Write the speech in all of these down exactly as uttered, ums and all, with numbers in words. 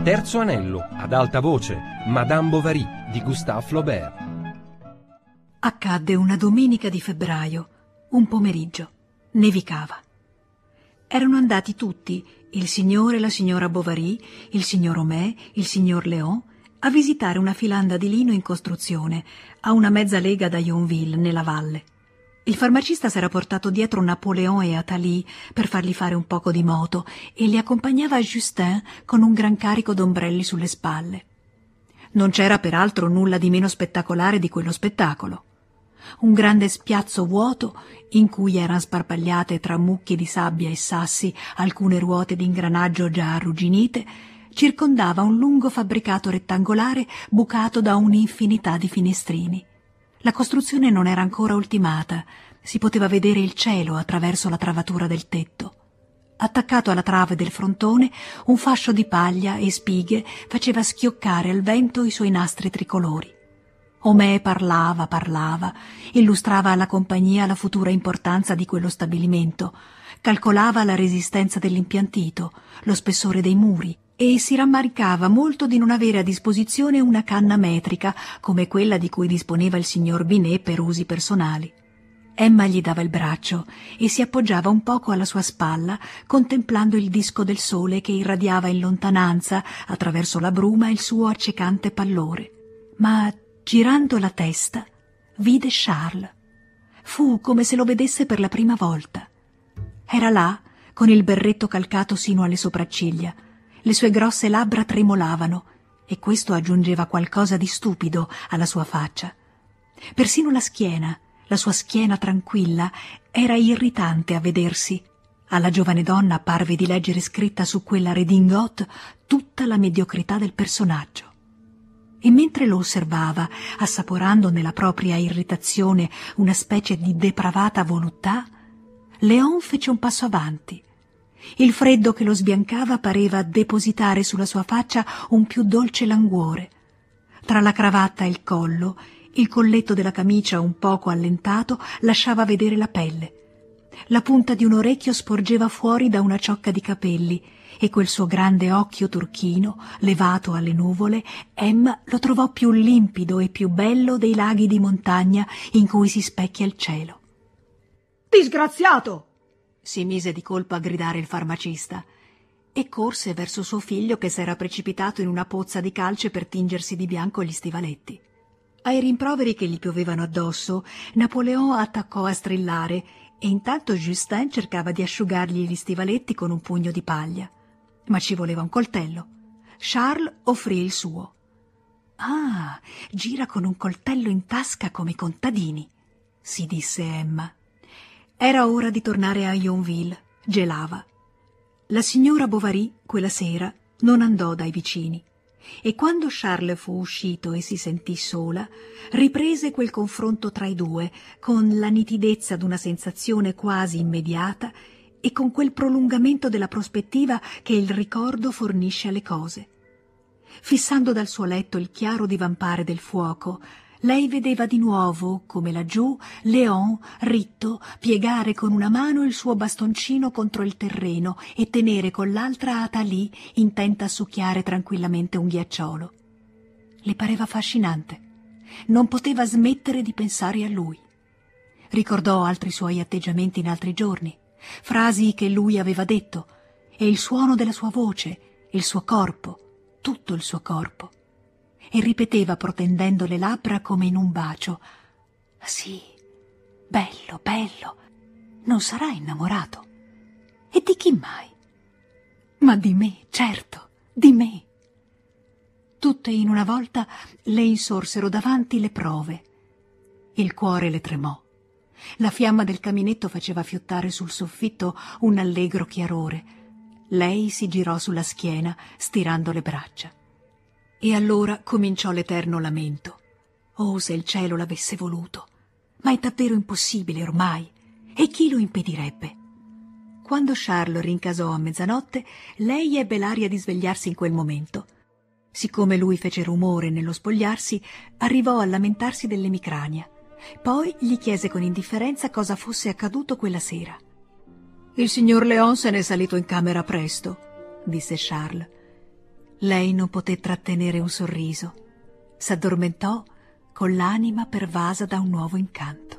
Terzo anello, ad alta voce, Madame Bovary di Gustave Flaubert. Accadde una domenica di febbraio, un pomeriggio. Nevicava. Erano andati tutti, il signore e la signora Bovary, il signor Homais, il signor Léon, a visitare una filanda di lino in costruzione, a una mezza lega da Yonville, nella valle. Il farmacista s'era portato dietro Napoleon e Athalie per fargli fare un poco di moto e li accompagnava Justin con un gran carico d'ombrelli sulle spalle. Non c'era peraltro nulla di meno spettacolare di quello spettacolo. Un grande spiazzo vuoto in cui erano sparpagliate tra mucchi di sabbia e sassi alcune ruote d'ingranaggio già arrugginite, circondava un lungo fabbricato rettangolare bucato da un'infinità di finestrini. La costruzione non era ancora ultimata, si poteva vedere il cielo attraverso la travatura del tetto. Attaccato alla trave del frontone, un fascio di paglia e spighe faceva schioccare al vento i suoi nastri tricolori. Homais parlava, parlava, illustrava alla compagnia la futura importanza di quello stabilimento, calcolava la resistenza dell'impiantito, lo spessore dei muri, e si rammaricava molto di non avere a disposizione una canna metrica come quella di cui disponeva il signor Binet per usi personali. Emma gli dava il braccio e si appoggiava un poco alla sua spalla, contemplando il disco del sole che irradiava in lontananza, attraverso la bruma, il suo accecante pallore. Ma, girando la testa, vide Charles. Fu come se lo vedesse per la prima volta. Era là, con il berretto calcato sino alle sopracciglia. Le sue grosse labbra tremolavano e questo aggiungeva qualcosa di stupido alla sua faccia. Persino la schiena, la sua schiena tranquilla, era irritante a vedersi. Alla giovane donna parve di leggere scritta su quella redingote tutta la mediocrità del personaggio. E mentre lo osservava, assaporando nella propria irritazione una specie di depravata voluttà, Léon fece un passo avanti. Il freddo che lo sbiancava pareva depositare sulla sua faccia un più dolce languore. Tra la cravatta e il collo, il colletto della camicia un poco allentato lasciava vedere la pelle. La punta di un orecchio sporgeva fuori da una ciocca di capelli e quel suo grande occhio turchino, levato alle nuvole, Emma lo trovò più limpido e più bello dei laghi di montagna in cui si specchia il cielo. «Disgraziato!» si mise di colpo a gridare il farmacista e corse verso suo figlio che s'era precipitato in una pozza di calce per tingersi di bianco gli stivaletti. Ai rimproveri che gli piovevano addosso, Napoleon attaccò a strillare e intanto Justin cercava di asciugargli gli stivaletti con un pugno di paglia. Ma ci voleva un coltello. Charles offrì il suo. «Ah, gira con un coltello in tasca come i contadini», si disse Emma. Era ora di tornare a Yonville. Gelava. La signora Bovary, quella sera, non andò dai vicini e quando Charles fu uscito e si sentì sola, riprese quel confronto tra i due con la nitidezza d'una sensazione quasi immediata e con quel prolungamento della prospettiva che il ricordo fornisce alle cose. Fissando dal suo letto il chiaro divampare del fuoco, lei vedeva di nuovo, come laggiù, Léon, ritto, piegare con una mano il suo bastoncino contro il terreno e tenere con l'altra Athalie, intenta a succhiare tranquillamente un ghiacciolo. Le pareva affascinante. Non poteva smettere di pensare a lui. Ricordò altri suoi atteggiamenti in altri giorni, frasi che lui aveva detto, e il suono della sua voce, il suo corpo, tutto il suo corpo. E ripeteva protendendo le labbra come in un bacio: «Sì, bello, bello, non sarà innamorato? E di chi mai? Ma di me, certo, di me!» Tutte in una volta le insorsero davanti le prove. Il cuore le tremò. La fiamma del caminetto faceva fiottare sul soffitto un allegro chiarore. Lei si girò sulla schiena, stirando le braccia. E allora cominciò l'eterno lamento. Oh, se il cielo l'avesse voluto! Ma è davvero impossibile ormai. E chi lo impedirebbe? Quando Charles rincasò a mezzanotte, lei ebbe l'aria di svegliarsi in quel momento. Siccome lui fece rumore nello spogliarsi, arrivò a lamentarsi dell'emicrania. Poi gli chiese con indifferenza cosa fosse accaduto quella sera. «Il signor Léon se n'è salito in camera presto», disse Charles. Lei non poté trattenere un sorriso. S'addormentò con l'anima pervasa da un nuovo incanto.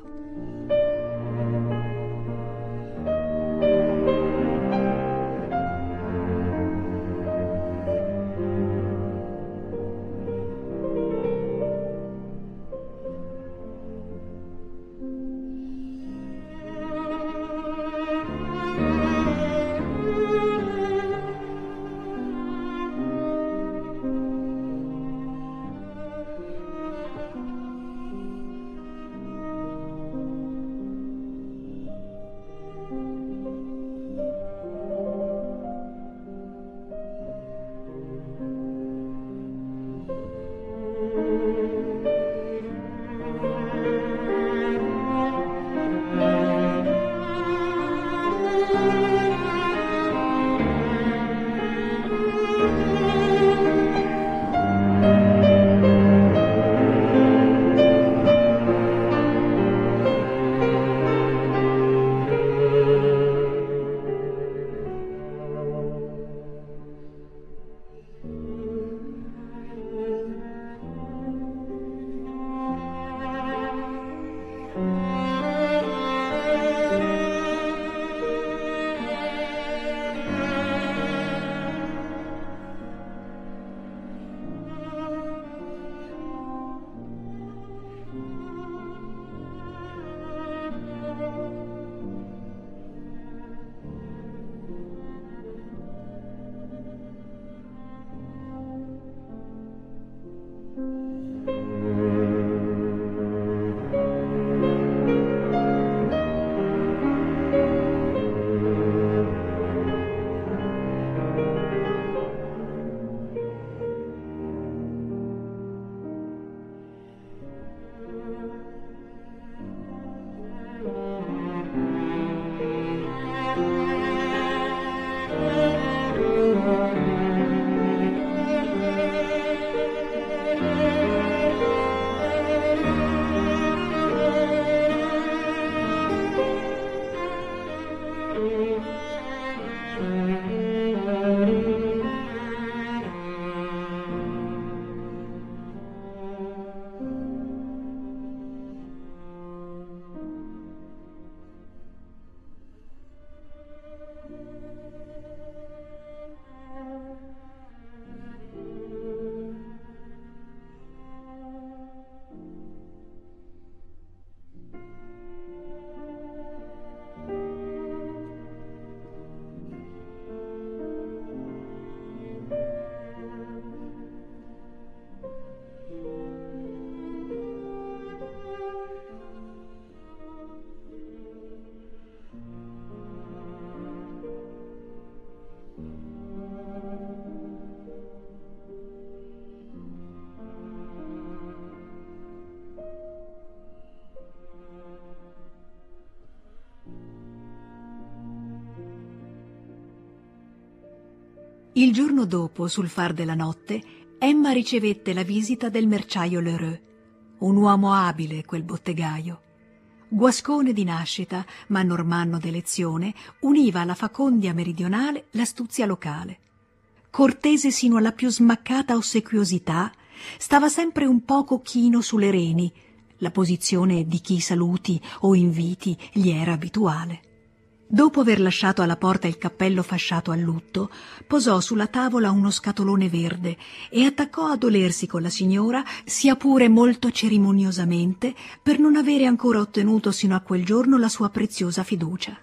Il giorno dopo, sul far della notte, Emma ricevette la visita del merciaio Lheureux, un uomo abile, quel bottegaio. Guascone di nascita, ma normanno d'elezione, univa alla facondia meridionale l'astuzia locale. Cortese sino alla più smaccata ossequiosità, stava sempre un poco chino sulle reni, la posizione di chi saluti o inviti gli era abituale. Dopo aver lasciato alla porta il cappello fasciato al lutto, posò sulla tavola uno scatolone verde e attaccò a dolersi con la signora, sia pure molto cerimoniosamente, per non avere ancora ottenuto sino a quel giorno la sua preziosa fiducia.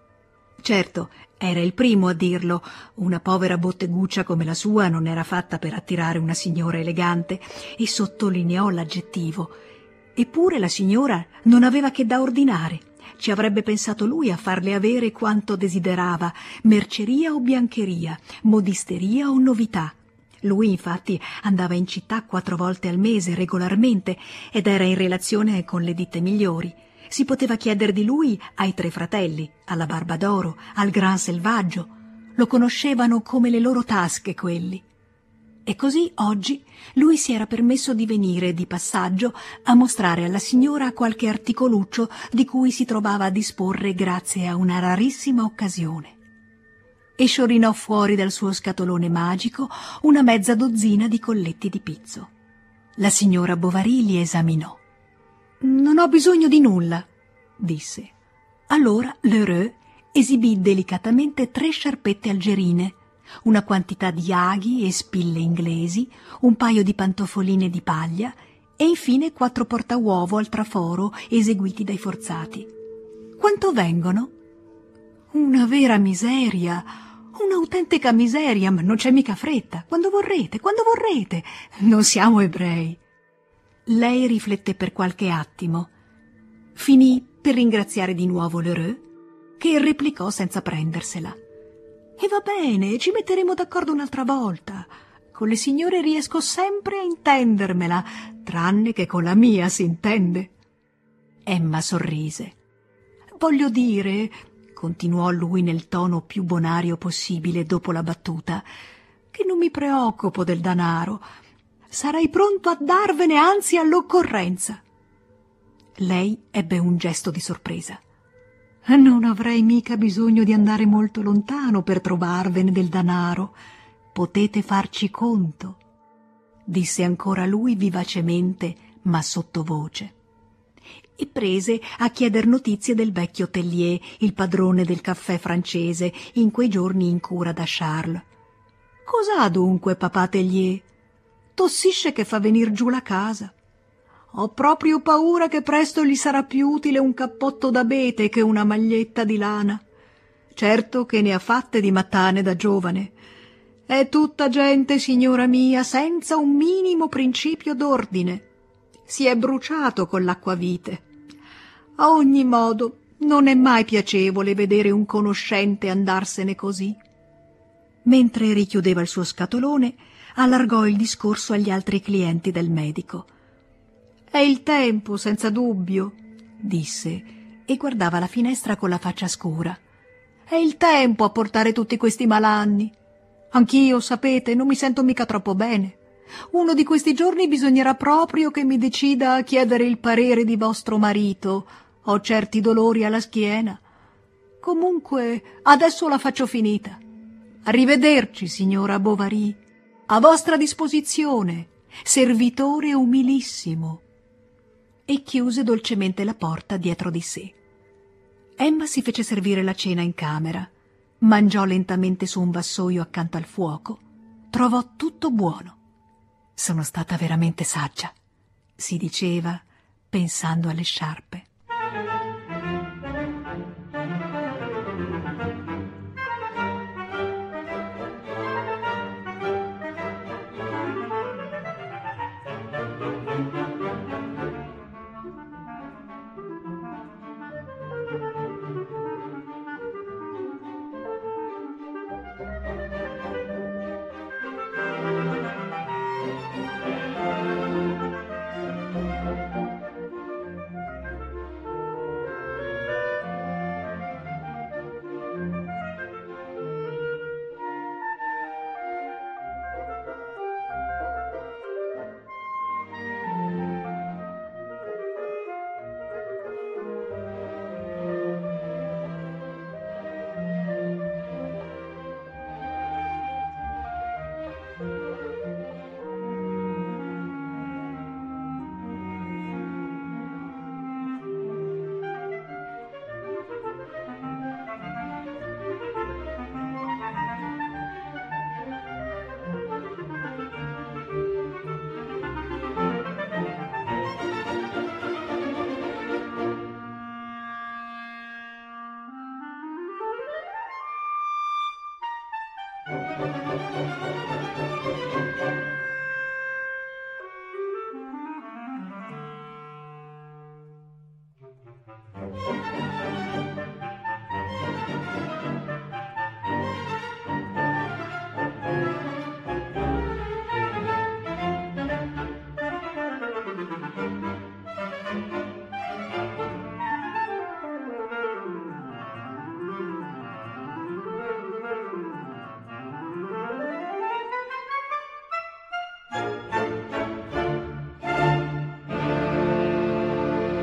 Certo, era il primo a dirlo, una povera botteguccia come la sua non era fatta per attirare una signora elegante, e sottolineò l'aggettivo. Eppure la signora non aveva che da ordinare. Ci avrebbe pensato lui a farle avere quanto desiderava, merceria o biancheria, modisteria o novità. Lui infatti andava in città quattro volte al mese regolarmente ed era in relazione con le ditte migliori. Si poteva chiedere di lui ai Tre Fratelli, alla Barba d'Oro, al Gran Selvaggio. Lo conoscevano come le loro tasche quelli. E così oggi lui si era permesso di venire di passaggio a mostrare alla signora qualche articoluccio di cui si trovava a disporre grazie a una rarissima occasione. e sciorinò fuori dal suo scatolone magico una mezza dozzina di colletti di pizzo. La signora Bovary li esaminò. «Non ho bisogno di nulla», disse. Allora Lheureux esibì delicatamente tre sciarpette algerine, una quantità di aghi e spille inglesi, un paio di pantofoline di paglia e infine quattro portauovo al traforo eseguiti dai forzati. «Quanto vengono?» «Una vera miseria, un'autentica miseria, ma non c'è mica fretta. Quando vorrete, quando vorrete. Non siamo ebrei». Lei rifletté per qualche attimo. Finì per ringraziare di nuovo Lheureux, che replicò senza prendersela. «E va bene, ci metteremo d'accordo un'altra volta. Con le signore riesco sempre a intendermela, tranne che con la mia si intende». Emma sorrise. «Voglio dire», continuò lui nel tono più bonario possibile dopo la battuta, «che non mi preoccupo del danaro. Sarei pronto a darvene anzi all'occorrenza». Lei ebbe un gesto di sorpresa. «Non avrei mica bisogno di andare molto lontano per trovarvene del danaro. Potete farci conto», disse ancora lui vivacemente, ma sottovoce. E prese a chieder notizie del vecchio Tellier, il padrone del caffè francese, in quei giorni in cura da Charles. «Cos'ha dunque papà Tellier? Tossisce che fa venir giù la casa. Ho proprio paura che presto gli sarà più utile un cappotto d'abete che una maglietta di lana. Certo che ne ha fatte di mattane da giovane. È tutta gente, signora mia, senza un minimo principio d'ordine. Si è bruciato con l'acquavite. A ogni modo, non è mai piacevole vedere un conoscente andarsene così». Mentre richiudeva il suo scatolone, allargò il discorso agli altri clienti del medico. «È il tempo, senza dubbio», disse, e guardava la finestra con la faccia scura. «È il tempo a portare tutti questi malanni. Anch'io, sapete, non mi sento mica troppo bene. Uno di questi giorni bisognerà proprio che mi decida a chiedere il parere di vostro marito. Ho certi dolori alla schiena. Comunque, adesso la faccio finita. Arrivederci, signora Bovary. A vostra disposizione, servitore umilissimo». E chiuse dolcemente la porta dietro di sé. Emma si fece servire la cena in camera, mangiò lentamente su un vassoio accanto al fuoco, trovò tutto buono. «Sono stata veramente saggia», si diceva, pensando alle sciarpe.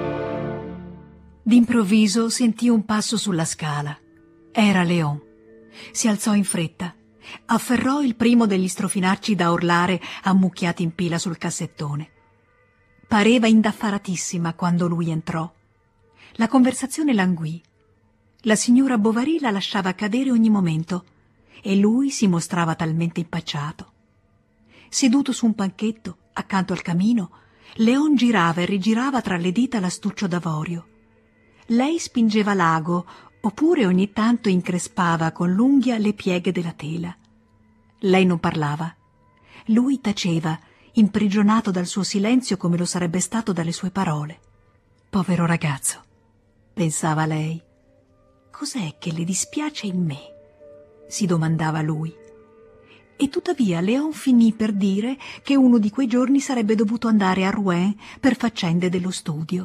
D'improvviso sentì un passo sulla scala. Era Léon. Si alzò in fretta, afferrò il primo degli strofinacci da orlare ammucchiati in pila sul cassettone. Pareva indaffaratissima quando lui entrò. La conversazione languì. La signora Bovary la lasciava cadere ogni momento e lui si mostrava talmente impacciato. Seduto su un panchetto, accanto al camino, Léon girava e rigirava tra le dita l'astuccio d'avorio. Lei spingeva l'ago, oppure ogni tanto increspava con l'unghia le pieghe della tela. Lei non parlava. Lui taceva, imprigionato dal suo silenzio come lo sarebbe stato dalle sue parole. Povero ragazzo, pensava lei. Cos'è che le dispiace in me? Si domandava lui. E tuttavia Léon finì per dire che uno di quei giorni sarebbe dovuto andare a Rouen per faccende dello studio.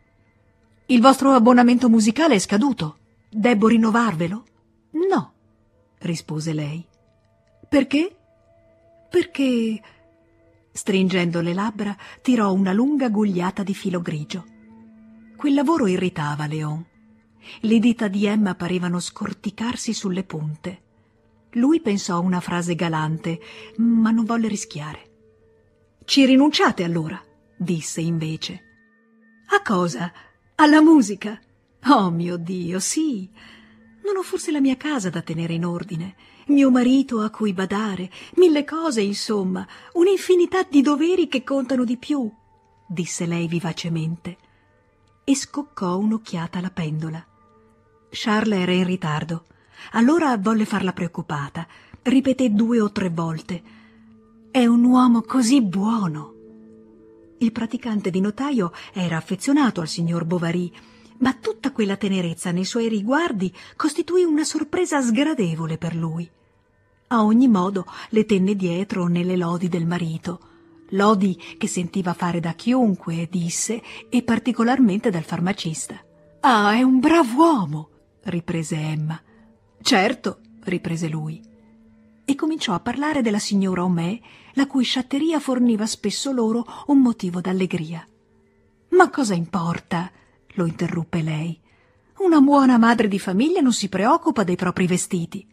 Il vostro abbonamento musicale è scaduto. Debbo rinnovarvelo? No, rispose lei. Perché? Perché, stringendo le labbra, tirò una lunga gugliata di filo grigio. Quel lavoro irritava Léon. Le dita di Emma parevano scorticarsi sulle punte. Lui pensò a una frase galante, ma non volle rischiare. Ci rinunciate allora, disse invece. A cosa? Alla musica? Oh mio Dio, sì. Non ho forse la mia casa da tenere in ordine, mio marito a cui badare, mille cose, insomma, un'infinità di doveri che contano di più, disse lei vivacemente. E scoccò un'occhiata alla pendola. Charles era in ritardo. Allora volle farla preoccupata. Ripeté due o tre volte: è un uomo così buono. Il praticante di notaio era affezionato al signor Bovary, ma tutta quella tenerezza nei suoi riguardi costituì una sorpresa sgradevole per lui. A ogni modo le tenne dietro nelle lodi del marito, lodi che sentiva fare da chiunque, disse, e particolarmente dal farmacista. Ah, è un brav'uomo, riprese Emma. Certo, riprese lui, e cominciò a parlare della signora Homais, la cui sciatteria forniva spesso loro un motivo d'allegria. Ma cosa importa? Lo interruppe lei. Una buona madre di famiglia non si preoccupa dei propri vestiti.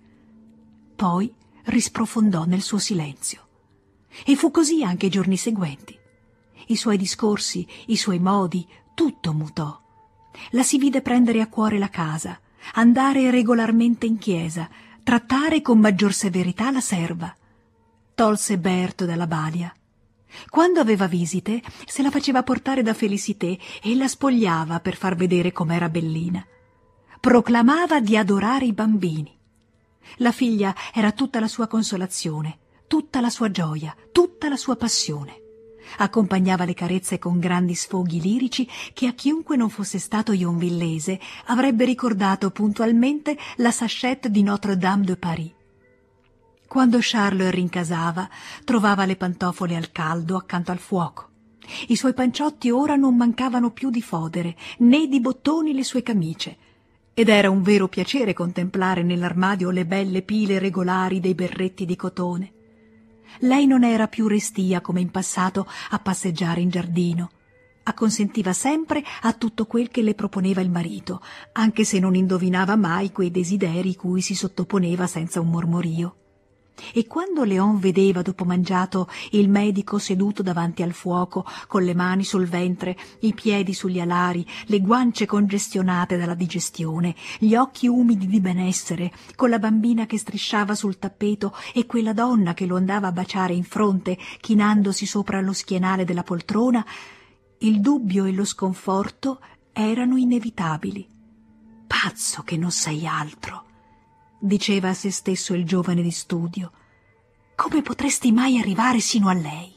Poi risprofondò nel suo silenzio. E fu così anche i giorni seguenti. I suoi discorsi, i suoi modi, tutto mutò. La si vide prendere a cuore la casa, andare regolarmente in chiesa, trattare con maggior severità la serva. Tolse Berthe dalla balia. Quando aveva visite, se la faceva portare da Félicité e la spogliava per far vedere com'era bellina. Proclamava di adorare i bambini. La figlia era tutta la sua consolazione, tutta la sua gioia, tutta la sua passione. Accompagnava le carezze con grandi sfoghi lirici che a chiunque non fosse stato yonvillese avrebbe ricordato puntualmente la Sachette di Notre-Dame de Paris. Quando Charles rincasava, trovava le pantofole al caldo accanto al fuoco. I suoi panciotti ora non mancavano più di fodere, né di bottoni le sue camicie, ed era un vero piacere contemplare nell'armadio le belle pile regolari dei berretti di cotone. Lei non era più restia come in passato a passeggiare in giardino. Acconsentiva sempre a tutto quel che le proponeva il marito, anche se non indovinava mai quei desideri cui si sottoponeva senza un mormorio. E quando Léon vedeva dopo mangiato il medico seduto davanti al fuoco, con le mani sul ventre, i piedi sugli alari, le guance congestionate dalla digestione, gli occhi umidi di benessere, con la bambina che strisciava sul tappeto e quella donna che lo andava a baciare in fronte, chinandosi sopra lo schienale della poltrona, il dubbio e lo sconforto erano inevitabili. «Pazzo che non sei altro!» diceva a se stesso il giovane di studio. «Come potresti mai arrivare sino a lei?»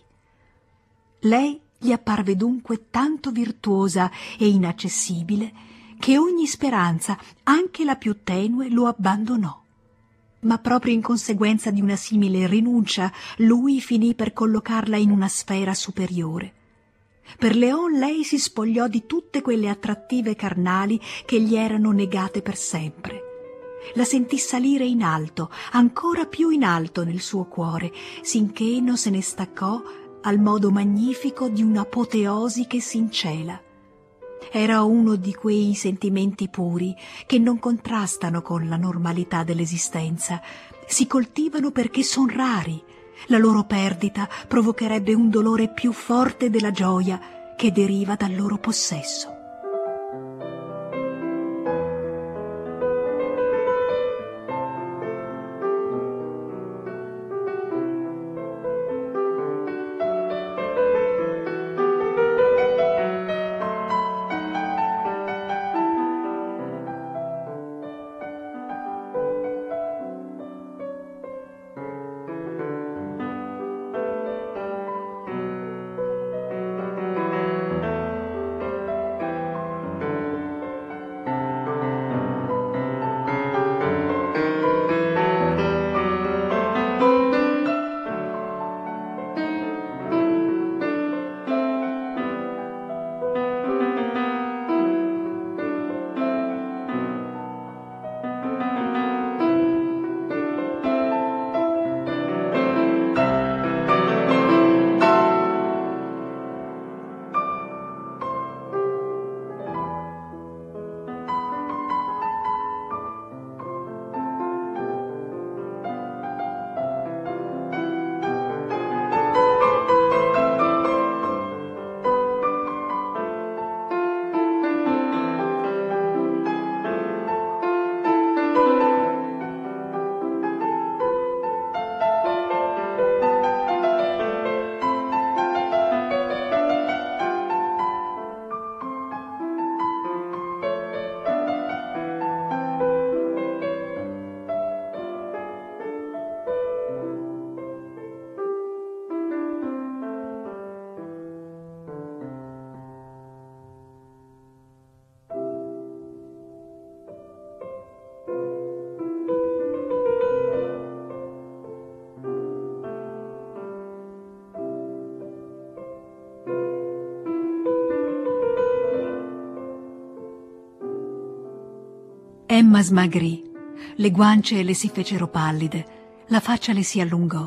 Lei gli apparve dunque tanto virtuosa e inaccessibile che ogni speranza, anche la più tenue, lo abbandonò. Ma proprio in conseguenza di una simile rinuncia, lui finì per collocarla in una sfera superiore. Per Léon lei si spogliò di tutte quelle attrattive carnali che gli erano negate per sempre. La sentì salire in alto, ancora più in alto nel suo cuore, sinché non se ne staccò al modo magnifico di un'apoteosi che s'incela. Era uno di quei sentimenti puri che non contrastano con la normalità dell'esistenza, si coltivano perché son rari. La loro perdita provocherebbe un dolore più forte della gioia che deriva dal loro possesso. Emma smagrì, le guance le si fecero pallide, la faccia le si allungò.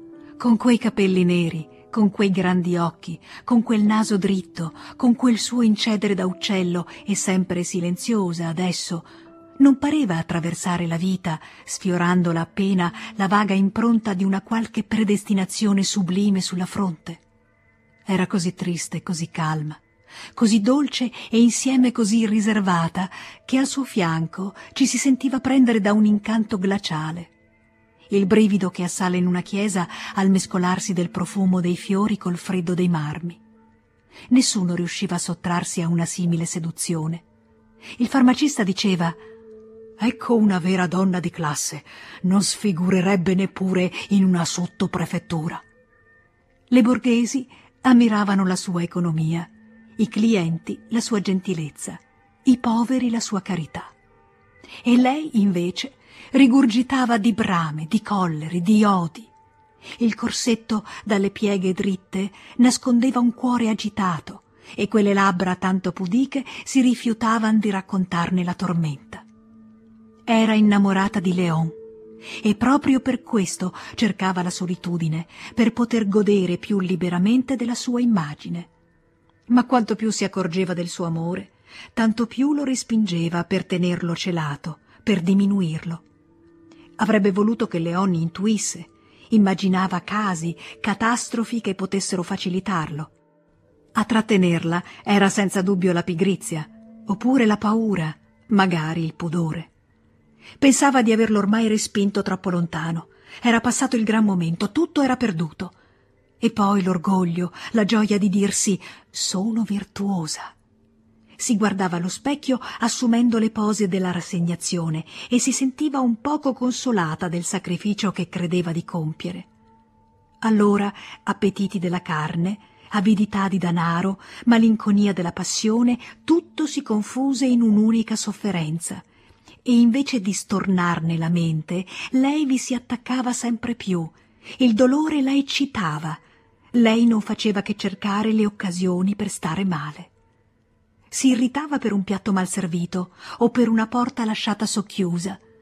Con quei capelli neri, con quei grandi occhi, con quel naso dritto, con quel suo incedere da uccello e sempre silenziosa adesso, non pareva attraversare la vita, sfiorandola appena la vaga impronta di una qualche predestinazione sublime sulla fronte. Era così triste, così calma, così dolce e insieme così riservata, che al suo fianco ci si sentiva prendere da un incanto glaciale. Il brivido che assale in una chiesa al mescolarsi del profumo dei fiori col freddo dei marmi. Nessuno riusciva a sottrarsi a una simile seduzione. Il farmacista diceva: «Ecco una vera donna di classe, non sfigurerebbe neppure in una sottoprefettura». Le borghesi ammiravano la sua economia, i clienti la sua gentilezza, i poveri la sua carità. E lei, invece, rigurgitava di brame, di colleri, di odi. Il corsetto dalle pieghe dritte nascondeva un cuore agitato e quelle labbra tanto pudiche si rifiutavan di raccontarne la tormenta. Era innamorata di Léon e proprio per questo cercava la solitudine, per poter godere più liberamente della sua immagine. Ma quanto più si accorgeva del suo amore, tanto più lo respingeva per tenerlo celato, per diminuirlo. Avrebbe voluto che Léon intuisse, immaginava casi, catastrofi che potessero facilitarlo. A trattenerla era senza dubbio la pigrizia, oppure la paura, magari il pudore. Pensava di averlo ormai respinto troppo lontano. Era passato il gran momento, tutto era perduto. E poi l'orgoglio, la gioia di dirsi «sono virtuosa». Si guardava allo specchio assumendo le pose della rassegnazione e si sentiva un poco consolata del sacrificio che credeva di compiere. Allora appetiti della carne, avidità di danaro, malinconia della passione, tutto si confuse in un'unica sofferenza. E invece di stornarne la mente, lei vi si attaccava sempre più. Il dolore la eccitava. Lei non faceva che cercare le occasioni per stare male. Si irritava per un piatto mal servito o per una porta lasciata socchiusa,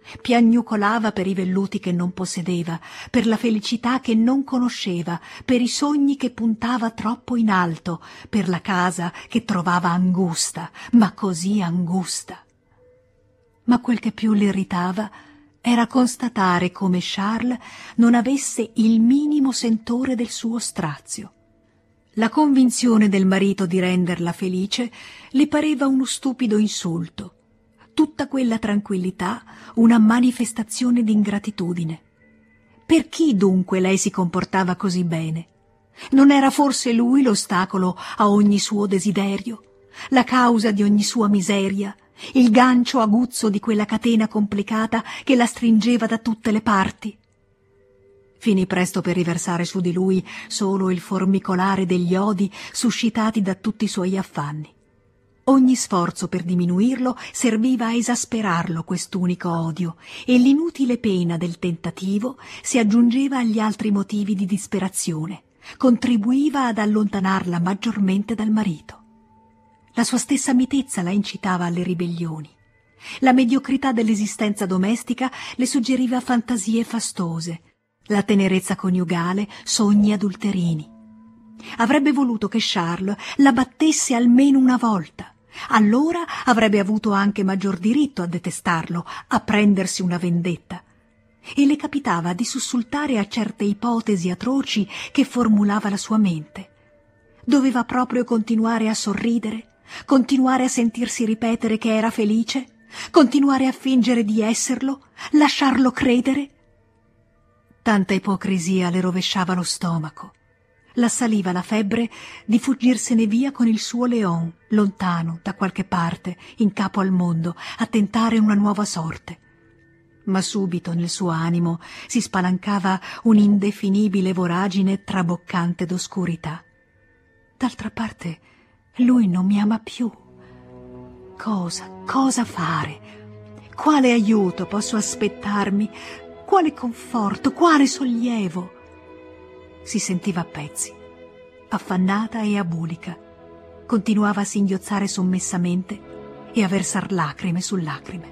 piagnucolava per i velluti che non possedeva, per la felicità che non conosceva, per i sogni che puntava troppo in alto, per la casa che trovava angusta, ma così angusta. Ma quel che più l'irritava era constatare come Charles non avesse il minimo sentore del suo strazio. La convinzione del marito di renderla felice le pareva uno stupido insulto, tutta quella tranquillità una manifestazione di ingratitudine. Per chi dunque lei si comportava così bene? Non era forse lui l'ostacolo a ogni suo desiderio, la causa di ogni sua miseria, il gancio aguzzo di quella catena complicata che la stringeva da tutte le parti? Finì presto per riversare su di lui solo il formicolare degli odi suscitati da tutti i suoi affanni. Ogni sforzo per diminuirlo serviva a esasperarlo quest'unico odio, e l'inutile pena del tentativo si aggiungeva agli altri motivi di disperazione, contribuiva ad allontanarla maggiormente dal marito. La sua stessa mitezza la incitava alle ribellioni. La mediocrità dell'esistenza domestica le suggeriva fantasie fastose, la tenerezza coniugale sogni adulterini. Avrebbe voluto che Charles la battesse almeno una volta. Allora avrebbe avuto anche maggior diritto a detestarlo, a prendersi una vendetta. E le capitava di sussultare a certe ipotesi atroci che formulava la sua mente. Doveva proprio continuare a sorridere, continuare a sentirsi ripetere che era felice, continuare a fingere di esserlo, lasciarlo credere. Tanta ipocrisia le rovesciava lo stomaco. L'assaliva la febbre di fuggirsene via con il suo Léon, lontano, da qualche parte, in capo al mondo, a tentare una nuova sorte. Ma subito nel suo animo si spalancava un'indefinibile voragine traboccante d'oscurità. D'altra parte, lui non mi ama più. Cosa, cosa fare? Quale aiuto posso aspettarmi? Quale conforto, quale sollievo? Si sentiva a pezzi, affannata e abulica. Continuava a singhiozzare sommessamente e a versar lacrime su lacrime.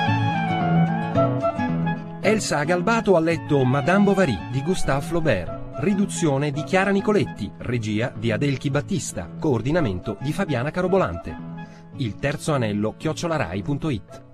Elsa ha galbato a letto Madame Bovary di Gustave Flaubert. riduzione di Chiara Nicoletti, regia di Adelchi Battista, coordinamento di Fabiana Carobolante. Il terzo anello chiocciolarai punto it.